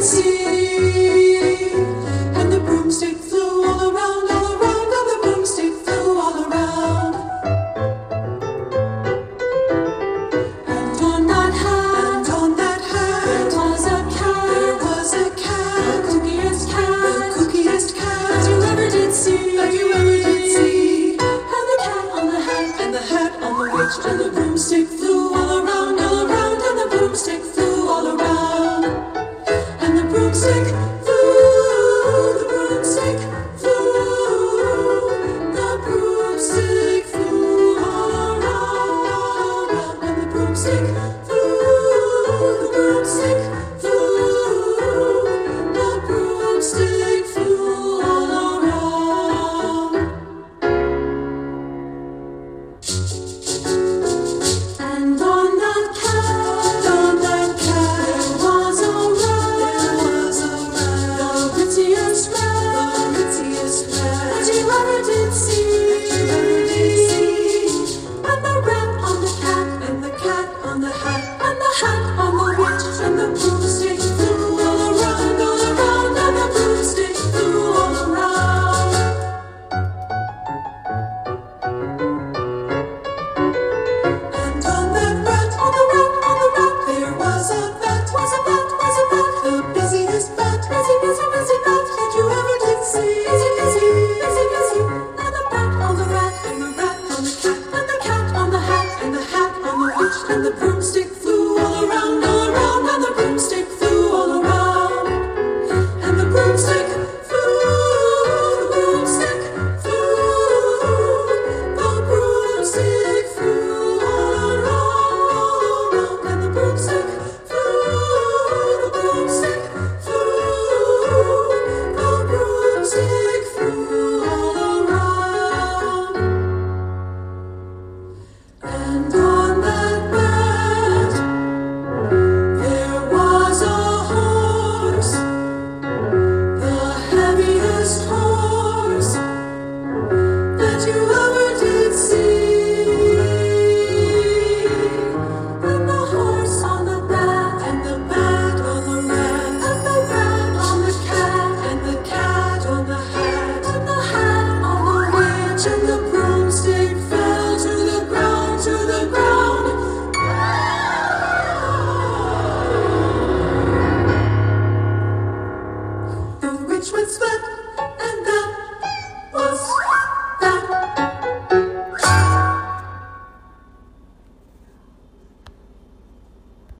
did see. And the broomstick flew all around, and the broomstick flew all around. And on that hat, there was a cat, the cookiest cat that you ever did see. And the cat on the hat, and the hat on the witch, and the broomstick flew all around, and the broomstick flew all around. And the broomstick flew, the broomstick flew, the broomstick flew all around. And the broomstick flew, the broomstick flew, the broomstick flew all around. And on that cat, there was a rat, the prettiest rat that you ever did see. And the rat on the cat, and the cat on the hat, and the hat on the witch, and the broomstick flew all around, and the broomstick flew all around. And on that rat, there was a bat, the busiest bat, busy bat that you ever did see. And the bat on the rat, and the rat on the cat, and the cat on the hat, and the hat on the witch, and the broomstick flew all around, and the broomstick flew all around. And the broomstick flew, the broomstick flew, the broomstick flew all around. And the broomstick flew, the broomstick flew, the broomstick flew all around. And on that bat, there was a horse, the heaviest horse that you ever did see. And the horse on the bat, and the bat on the rat, and the rat on the cat, and the cat on the hat, and the hat on the witch, and the broomstick fell to the ground, The witch went splat,